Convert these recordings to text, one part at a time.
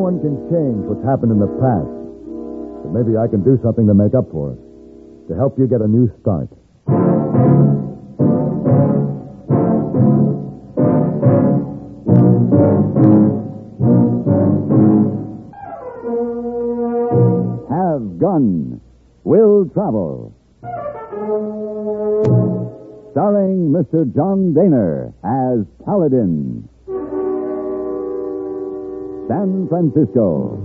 one can change what's happened in the past. But maybe I can do something to make up for it. To help you get a new start. Have Gun. Will Travel. Starring Mr. John Daner as Paladin. San Francisco,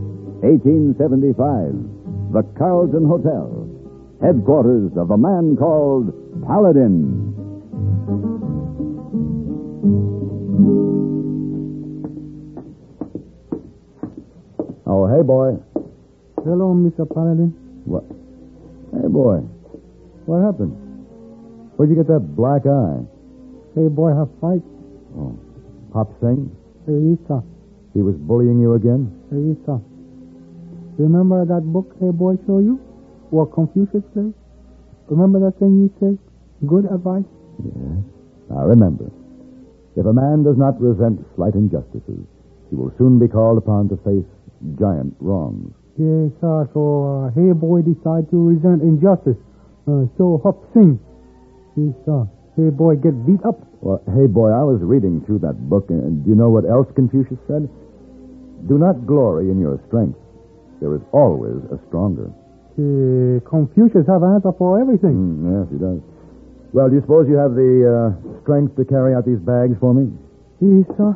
1875. The Carlton Hotel. Headquarters of a man called Paladin. Oh, hey, boy. Hello, Mr. Paladin. What? Hey, boy. What happened? Where'd you get that black eye? Hey, boy, have fight. Oh, Hop Singh? Hey, sir. He was bullying you again? Hey, sir. Remember that book, hey, boy, show you? What Confucius says? Remember that thing you say? Good advice? Yes. Now, remember. If a man does not resent slight injustices, he will soon be called upon to face giant wrongs. Yes, sir. So, hey, boy, decide to resent injustice. So, Hop Sing. Yes, sir. Hey, boy, get beat up. Well, hey, boy, I was reading through that book, and do you know what else Confucius said? Do not glory in your strength. There is always a stronger. Confucius have an answer for everything. Yes, he does. Well, do you suppose you have the strength to carry out these bags for me? Yes, sir.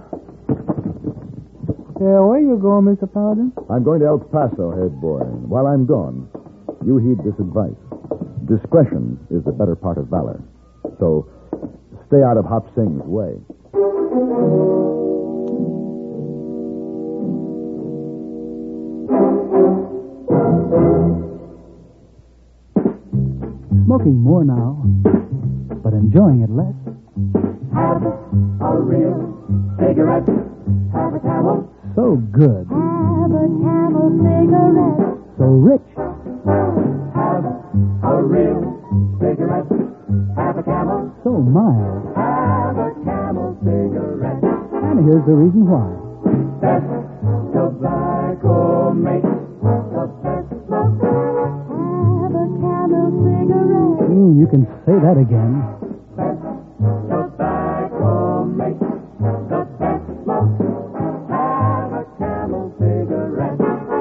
Where you going, Mr. Paladin? I'm going to El Paso, head boy. While I'm gone, you heed this advice. Discretion is the better part of valor. So, stay out of Hop Singh's way. Smoking more now, but enjoying it less. Have a real cigarette. Have a Camel. So good. Have a Camel cigarette. So rich. Have a real cigarette. Have a Camel. So mild. Have a Camel cigarette. And here's the reason why. Best tobacco makes the best smoke. Have a Camel cigarette. You can say that again. Best tobacco makes the best smoke. Have a Camel cigarette.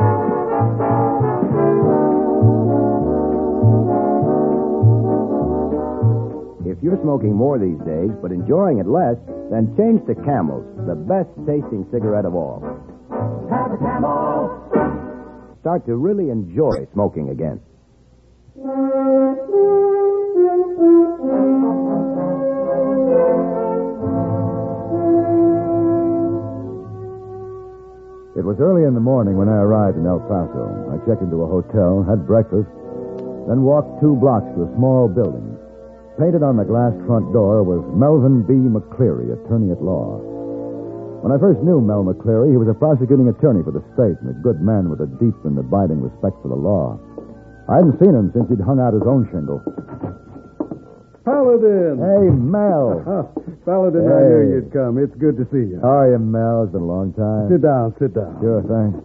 If you're smoking more these days, but enjoying it less, then change to Camels, the best tasting cigarette of all. Have a Camel. Start to really enjoy smoking again. It was early in the morning when I arrived in El Paso. I checked into a hotel, had breakfast, then walked 2 blocks to a small building. Painted on the glass front door was Melvin B. McCleary, attorney at law. When I first knew Mel McCleary, he was a prosecuting attorney for the state and a good man with a deep and abiding respect for the law. I hadn't seen him since he'd hung out his own shingle. Paladin! Hey, Mel. Paladin, I knew you'd come. It's good to see you. How are you, Mel? It's been a long time. Sit down, sit down. Sure, thanks.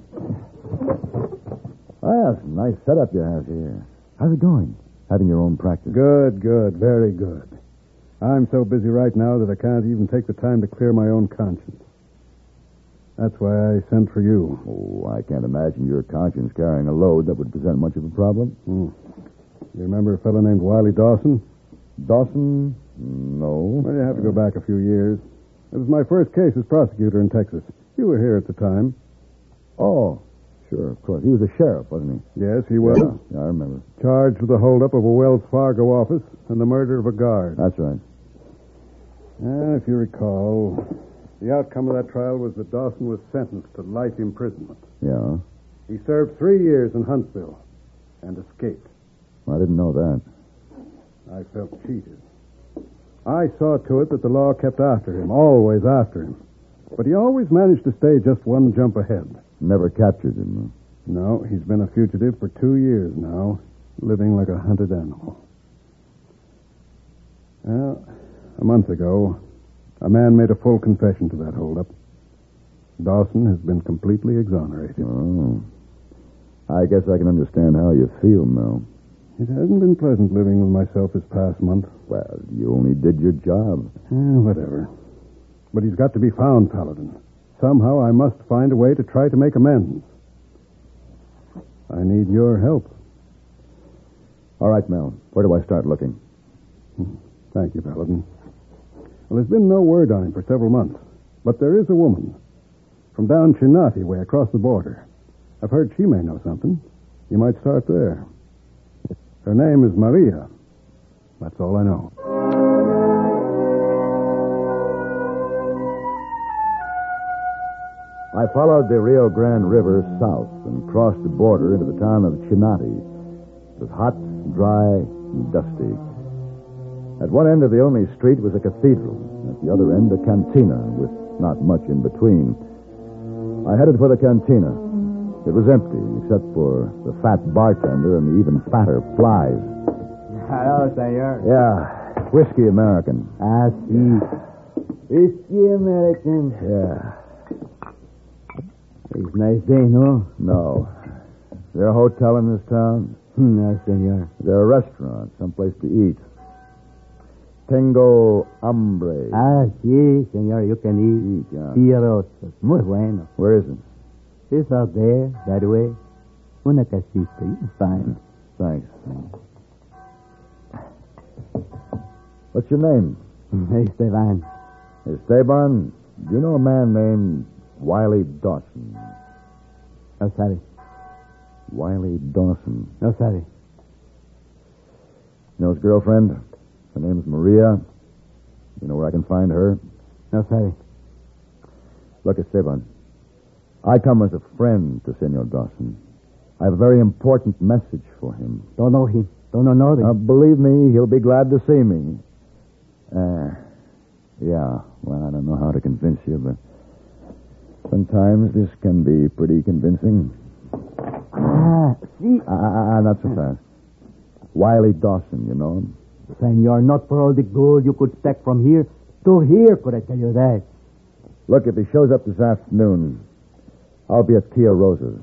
Well, it's a nice setup you have here. How's it going? Having your own practice? Good, very good. I'm so busy right now that I can't even take the time to clear my own conscience. That's why I sent for you. Oh, I can't imagine your conscience carrying a load that would present much of a problem. You remember a fellow named Wiley Dawson? Dawson? No. Well, you have to go back a few years. It was my first case as prosecutor in Texas. You were here at the time. Oh, sure, of course. He was a sheriff, wasn't he? Yes, he was. Yeah, I remember. Charged with the holdup of a Wells Fargo office and the murder of a guard. That's right. If you recall, the outcome of that trial was that Dawson was sentenced to life imprisonment. Yeah? He served 3 years in Huntsville and escaped. I didn't know that. I felt cheated. I saw to it that the law kept after him, always after him. But he always managed to stay just one jump ahead. Never captured him. No, he's been a fugitive for 2 years now, living like a hunted animal. Well, a month ago, a man made a full confession to that holdup. Dawson has been completely exonerated. Oh. I guess I can understand how you feel, Mel. It hasn't been pleasant living with myself this past month. Well, you only did your job. Whatever. But he's got to be found, Paladin. Somehow I must find a way to try to make amends. I need your help. All right, Mel. Where do I start looking? Thank you, Paladin. Well, there's been no word on him for several months. But there is a woman from down Chinati way across the border. I've heard she may know something. You might start there. Her name is Maria. That's all I know. I followed the Rio Grande River south and crossed the border into the town of Chinati. It was hot, dry, and dusty. At one end of the only street was a cathedral. At the other end, a cantina with not much in between. I headed for the cantina. It was empty, except for the fat bartender and the even fatter flies. Hello, senor. Yeah, whiskey American. Ah, sí. Whiskey American. Yeah. It's a nice day, no? No. Is there a hotel in this town? No, senor. Is there a restaurant, someplace to eat? Tengo hambre. Ah, sí, senor. You can eat. Yeah. Pierotos. Muy bueno. Where is it? It's out there, that way. Una casita. You can find it. Thanks. What's your name? Esteban. Esteban. Do you know a man named Wiley Dawson? No sabe. Wiley Dawson. No sabe. You know his girlfriend? Her name's Maria. You know where I can find her? No sabe. Look, Esteban. I come as a friend to Senor Dawson. I have a very important message for him. Don't know him. Don't know him. Believe me, he'll be glad to see me. Yeah. Well, I don't know how to convince you, but sometimes this can be pretty convincing. Ah, sí. Not so fast. Wiley Dawson, you know him? Senor, not for all the gold you could stack from here to here, could I tell you that? Look, if he shows up this afternoon, I'll be at Tia Rosa's.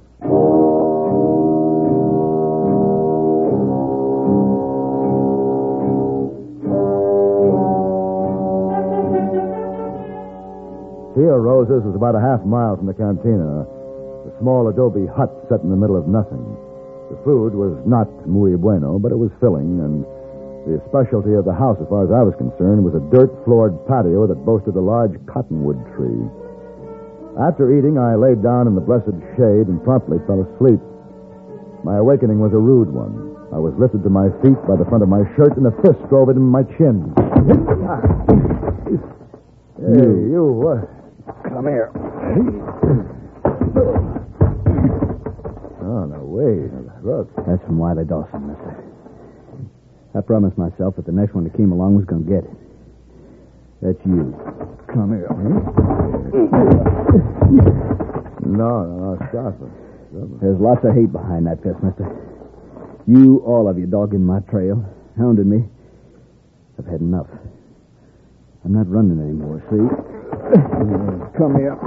Tia Rosa's was about a half mile from the cantina, a small adobe hut set in the middle of nothing. The food was not muy bueno, but it was filling, and the specialty of the house, as far as I was concerned, was a dirt-floored patio that boasted a large cottonwood tree. After eating, I laid down in the blessed shade and promptly fell asleep. My awakening was a rude one. I was lifted to my feet by the front of my shirt, and a fist drove it in my chin. Hey, you, come here. Oh, no, wait. Look. That's from Wiley Dawson, mister. I promised myself that the next one that came along was going to get it. That's you. Come here. No, stop it. There's lots of hate behind that fist, mister. You, all of you, dogging my trail, hounding me. I've had enough. I'm not running anymore, see? Come here.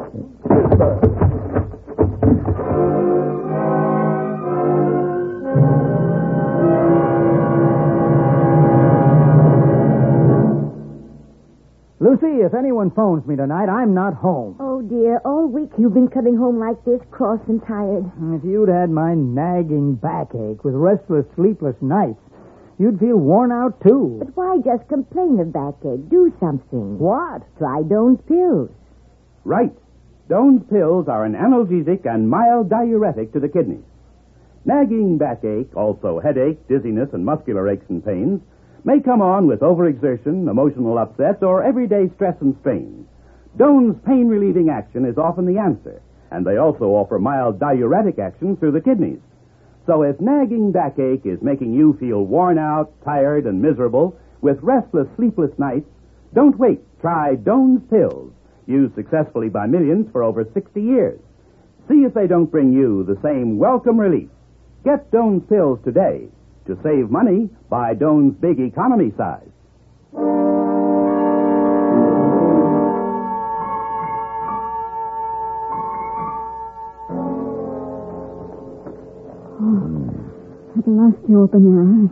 Lucy, if anyone phones me tonight, I'm not home. Oh, dear. All week you've been coming home like this, cross and tired. If you'd had my nagging backache with restless, sleepless nights, you'd feel worn out, too. But why just complain of backache? Do something. What? Try Doan's pills. Right. Doan's pills are an analgesic and mild diuretic to the kidneys. Nagging backache, also headache, dizziness, and muscular aches and pains, may come on with overexertion, emotional upsets, or everyday stress and strain. Doan's pain-relieving action is often the answer, and they also offer mild diuretic action through the kidneys. So if nagging backache is making you feel worn out, tired, and miserable with restless, sleepless nights, don't wait. Try Doan's pills, used successfully by millions for over 60 years. See if they don't bring you the same welcome relief. Get Doan's pills today. To save money, buy Doan's Big Economy size. last you open your eyes.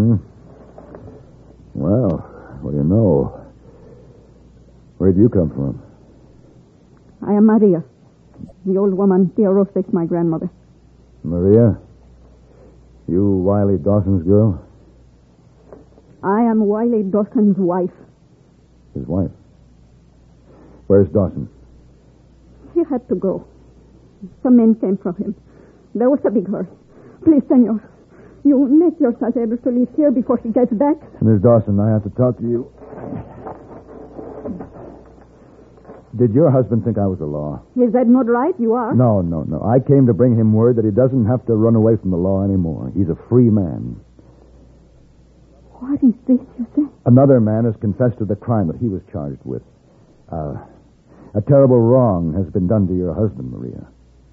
Well, what do you know? Where'd you come from? I am Maria. The old woman, Tia Rosa, is my grandmother. Maria? You Wiley Dawson's girl? I am Wiley Dawson's wife. His wife? Where's Dawson? He had to go. Some men came from him. There was a big hurry. Please, senor, you make yourself able to leave here before he gets back. Miss Dawson, I have to talk to you. Did your husband think I was the law? Is that not right? You are? No. I came to bring him word that he doesn't have to run away from the law anymore. He's a free man. What is this you say? Another man has confessed to the crime that he was charged with. A terrible wrong has been done to your husband, Maria.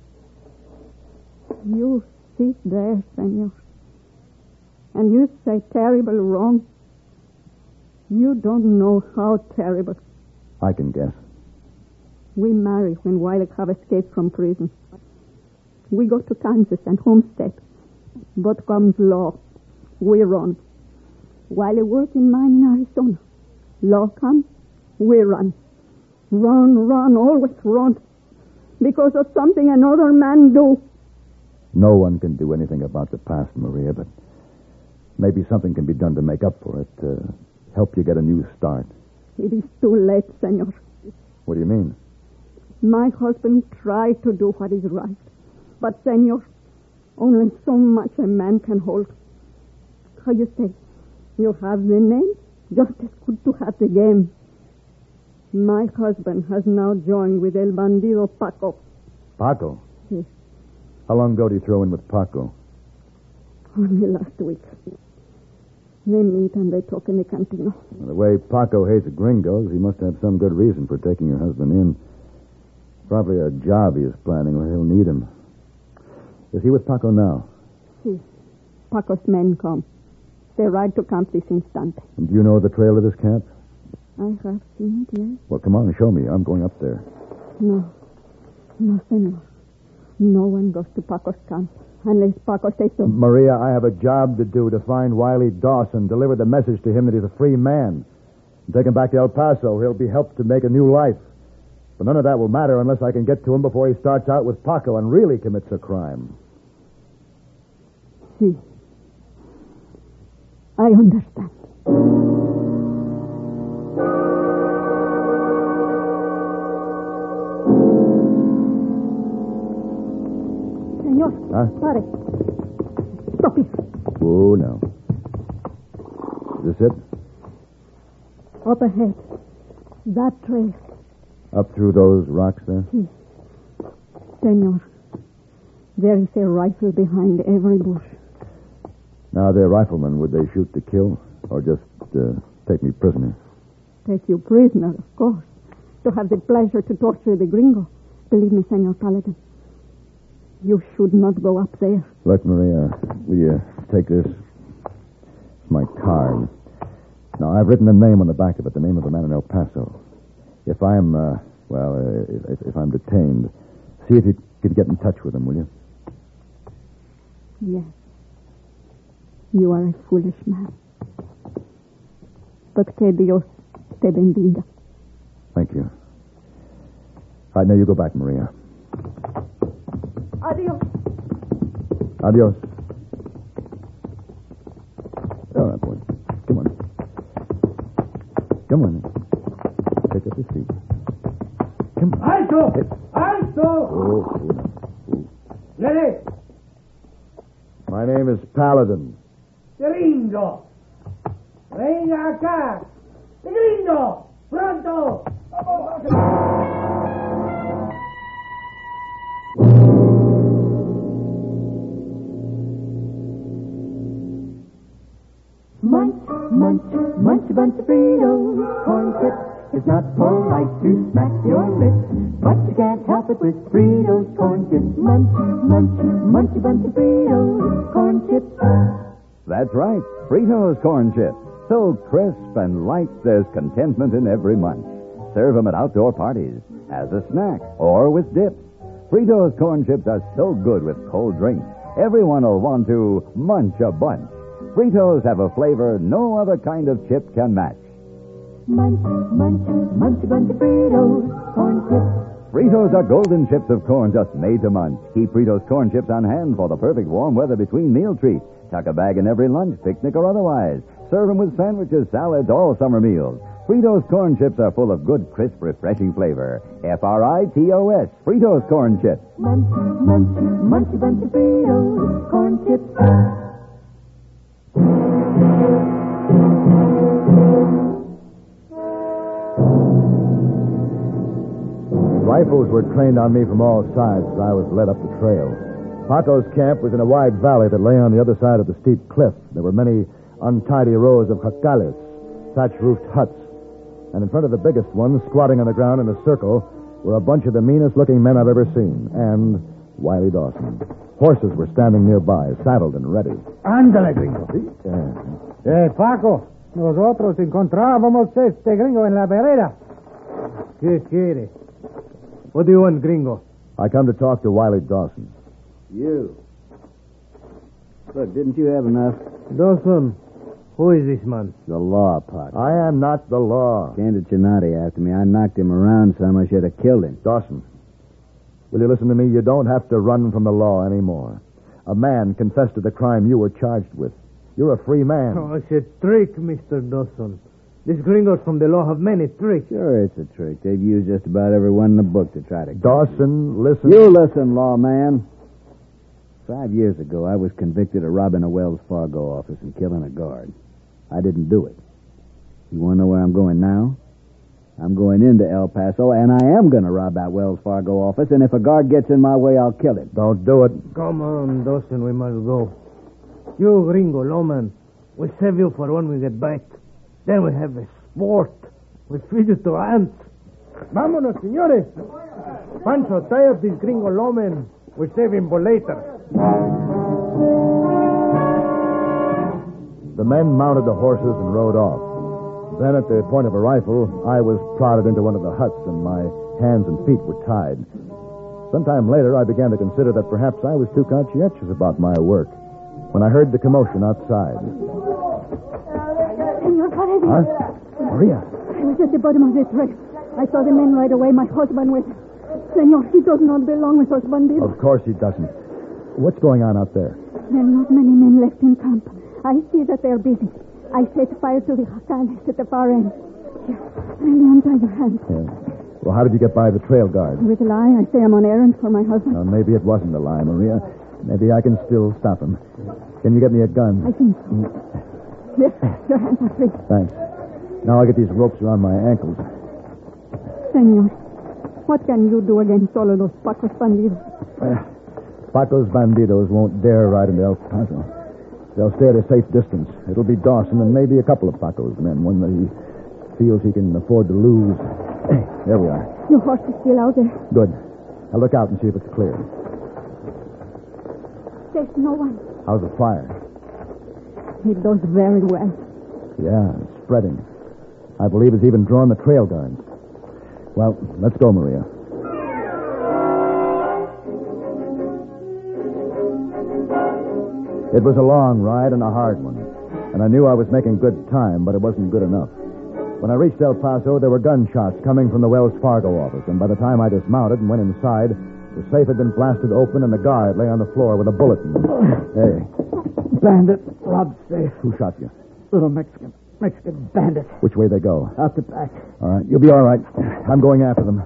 You sit there, senor, and you say terrible wrong. You don't know how terrible. I can guess. We marry when Wiley have escaped from prison. We go to Kansas and homestead. But comes law. We run. Wiley work in mine in Arizona. Law comes. We run. Run, always run. Because of something another man do. No one can do anything about the past, Maria, but maybe something can be done to make up for it, to help you get a new start. It is too late, senor. What do you mean? My husband tried to do what is right. But, senor, only so much a man can hold. How you say? You have the name, just as good to have the game. My husband has now joined with El Bandido Paco. Paco? Yes. How long ago did you throw in with Paco? Only last week. They meet and they talk in the cantina. Well, the way Paco hates gringos, he must have some good reason for taking your husband in. Probably a job he is planning where he'll need him. Is he with Paco now? Si. Paco's men come. They ride to camp this instant. And do you know the trail to this camp? I have seen it, yes. Well, come on and show me. I'm going up there. No, senor. No one goes to Paco's camp unless Paco says so. Maria, I have a job to do to find Wiley Dawson, deliver the message to him that he's a free man, and take him back to El Paso. He'll be helped to make a new life. But none of that will matter unless I can get to him before he starts out with Paco and really commits a crime. Si. I understand. Senor, pare. Stop it. Oh, no. Is this it? Up ahead. That trail. Up through those rocks there? Si. Senor, there is a rifle behind every bush. Now, they're riflemen. Would they shoot to kill or just take me prisoner? Take you prisoner, of course. To have the pleasure to torture the gringo. Believe me, Senor Paladin. You should not go up there. Look, Maria, will you take this? It's my card. Now, I've written a name on the back of it, the name of a man in El Paso. If I'm, if I'm detained, see if you could get in touch with him, will you? Yes. You are a foolish man. But que Dios te bendiga. Thank you. All right, now you go back, Maria. Adios. Adios. All right, boy. Come on. Come on. Take up your seat. Come on. Alto! Hey. Alto! Oh. Ready? My name is Paladin. Gringo. Venga acá. Gringo. Pronto. Munch, munch, munch a bunch of Fritos. Corn chips. It's not polite to smack your lips, but you can't help it with Fritos corn chips. Munch, munch, munch a bunch of Fritos corn chips. That's right, Fritos corn chips. So crisp and light, there's contentment in every munch. Serve them at outdoor parties, as a snack, or with dips. Fritos corn chips are so good with cold drinks. everyone will want to munch a bunch. Fritos have a flavor no other kind of chip can match. Munch, munch, munch a bunch of Fritos, corn chips. Fritos are golden chips of corn just made to munch. Keep Fritos corn chips on hand for the perfect warm weather between meal treats. Tuck a bag in every lunch, picnic, or otherwise. Serve them with sandwiches, salads, all summer meals. Fritos corn chips are full of good, crisp, refreshing flavor. Fritos, Fritos corn chips. Munch, munch, munch a bunch of Fritos, corn chips. Rifles were trained on me from all sides as I was led up the trail. Paco's camp was in a wide valley that lay on the other side of the steep cliff. There were many untidy rows of jacales, thatch-roofed huts. And in front of the biggest one, squatting on the ground in a circle, were a bunch of the meanest-looking men I've ever seen, and Wiley Dawson. Horses were standing nearby, saddled and ready. Ándale, gringo. Paco, nosotros encontrábamos este gringo en la vereda. ¿Qué quiere? What do you want, gringo? I come to talk to Wiley Dawson. You. Look, didn't you have enough? Dawson, who is this man? The law, Paco. I am not the law. Candid Chinati after me. I knocked him around some. I should have killed him. Dawson, will you listen to me? You don't have to run from the law anymore. A man confessed to the crime you were charged with. You're a free man. Oh, it's a trick, Mr. Dawson. These gringos from the law have many tricks. Sure, it's a trick. They've used just about everyone in the book to try to... Dawson, listen. You listen, lawman. 5 years ago, I was convicted of robbing a Wells Fargo office and killing a guard. I didn't do it. You want to know where I'm going now? I'm going into El Paso, and I am going to rob that Wells Fargo office, and if a guard gets in my way, I'll kill him. Don't do it. Come on, Dawson, we must go. You, gringo, lawman, we save you for when we get back. Then we have a sport. We feed you to ants. Vámonos, señores. Pancho, tie up this gringo lawman. We save him for later. The men mounted the horses and rode off. Then, at the point of a rifle, I was prodded into one of the huts, and my hands and feet were tied. Sometime later, I began to consider that perhaps I was too conscientious about my work when I heard the commotion outside. Senor, what is it? Huh? Maria. I was at the bottom of the trail. I saw the men ride away. My husband with. Senor, he does not belong with us bandidos. Of course he doesn't. What's going on out there? There are not many men left in camp. I see that they're busy. I set fire to the jacales at the far end. Here, let me untie your hands. Yeah. Well, how did you get by the trail guard? With a lie, I say I'm on errand for my husband. Maybe it wasn't a lie, Maria. Maybe I can still stop him. Can you get me a gun? I think so. Here, your hands are free. Thanks. Now I'll get these ropes around my ankles. Senor, what can you do against all of those Pacos bandidos? Paco's bandidos won't dare ride into El Paso. They'll stay at a safe distance. It'll be Dawson and maybe a couple of Paco's men, one that he feels he can afford to lose. There we are. Your horse is still out there. Good. I'll look out and see if it's clear. There's no one. How's the fire? It does very well. Yeah, it's spreading. I believe it's even drawn the trail guards. Well, let's go, Maria. It was a long ride and a hard one, and I knew I was making good time, but it wasn't good enough. When I reached El Paso, there were gunshots coming from the Wells Fargo office, and by the time I dismounted and went inside, the safe had been blasted open and the guard lay on the floor with a bullet in him. Hey. Bandit robbed safe. Who shot you? Little Mexican bandit. Which way they go? Out the back. All right, you'll be all right. I'm going after them.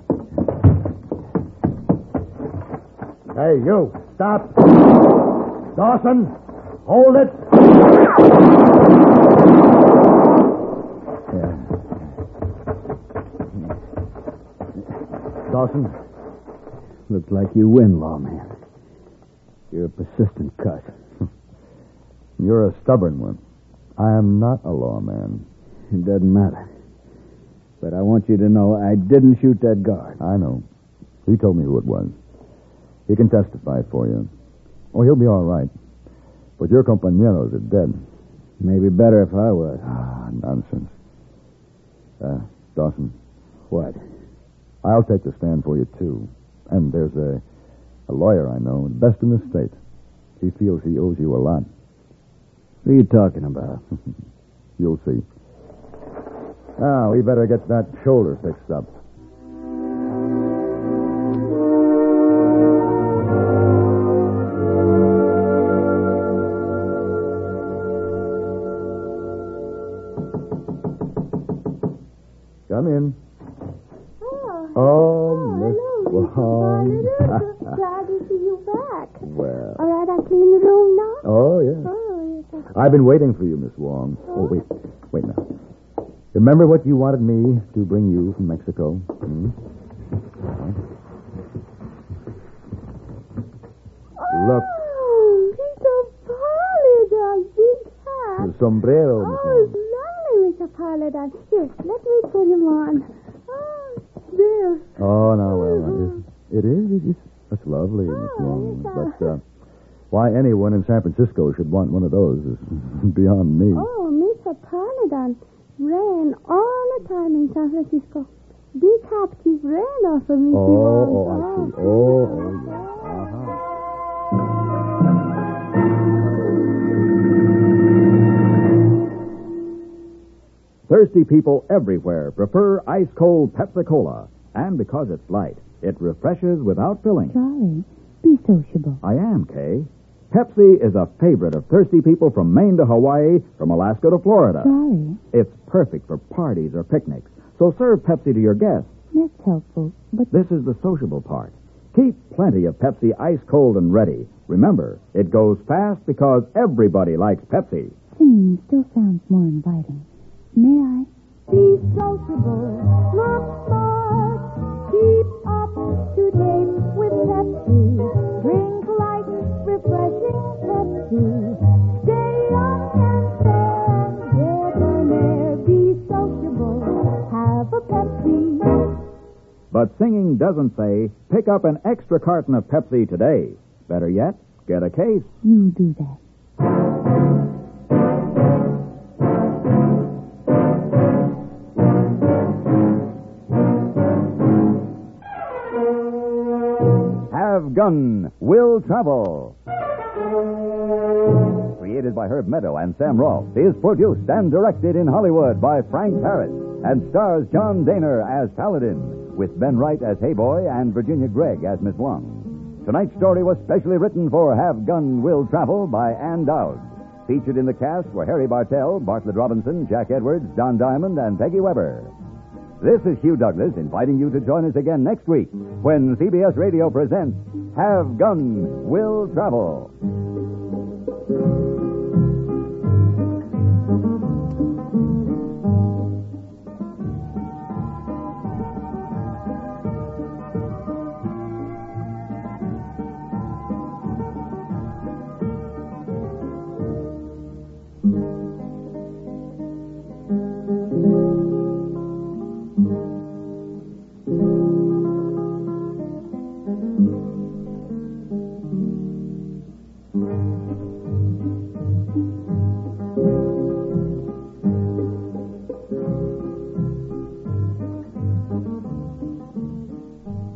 Hey, you, stop. Dawson, hold it. Yeah. Dawson? Looks like you win, lawman. You're a persistent cuss. You're a stubborn one. I am not a lawman. It doesn't matter. But I want you to know I didn't shoot that guard. I know. He told me who it was. He can testify for you. Oh, he'll be all right. But your compañeros are dead. Maybe better if I was. Ah, nonsense. Dawson. What? I'll take the stand for you, too. And there's a lawyer I know, best in the state. He feels he owes you a lot. What are you talking about? You'll see. Now, we better get that shoulder fixed up. Come in. Oh, Miss Wong. Glad to see you back. Well. All right, I clean the room now? Oh, yeah. Oh, yes. I've been waiting for you, Miss Wong. Oh, wait now. Remember what you wanted me to bring you from Mexico? Hmm? Look. Oh, Mr. Paladin, big hat. The sombrero, Miss Oh, Wong. it's lovely, Mr. Paladin. Here, let me put him on. Oh, there. Oh, no, well, it is. That's lovely, Miss Wong. But why anyone in San Francisco should want one of those is beyond me. Oh, Mr. Paladin, rain all the time in San Francisco. Big hat keep rain off of me. Oh, I see. Oh, yeah. Uh-huh. Thirsty people everywhere prefer ice-cold Pepsi-Cola. And because it's light, it refreshes without filling. Charlie, be sociable. I am, Kay. Pepsi is a favorite of thirsty people from Maine to Hawaii, from Alaska to Florida. Charlie, It's perfect for parties or picnics. So serve Pepsi to your guests. that's helpful, but This is the sociable part. Keep plenty of Pepsi ice-cold and ready. Remember, it goes fast because everybody likes Pepsi. singing still sounds more inviting. May I? Be sociable, look smart, keep up to date with Pepsi. Drink light, refreshing Pepsi. Stay young and fair, debonair. Be sociable, have a Pepsi. But singing doesn't say, pick up an extra carton of Pepsi today. Better yet, get a case. You do that. Have Gun Will Travel. Created by Herb Meadow and Sam Rolfe, is produced and directed in Hollywood by Frank Paris and stars John Daner as Paladin, with Ben Wright as Hayboy and Virginia Gregg as Miss Wong. Tonight's story was specially written for Have Gun Will Travel by Ann Dowd. Featured in the cast were Harry Bartell, Bartlett Robinson, Jack Edwards, Don Diamond, and Peggy Weber. This is Hugh Douglas inviting you to join us again next week when CBS Radio presents Have Gun Will Travel.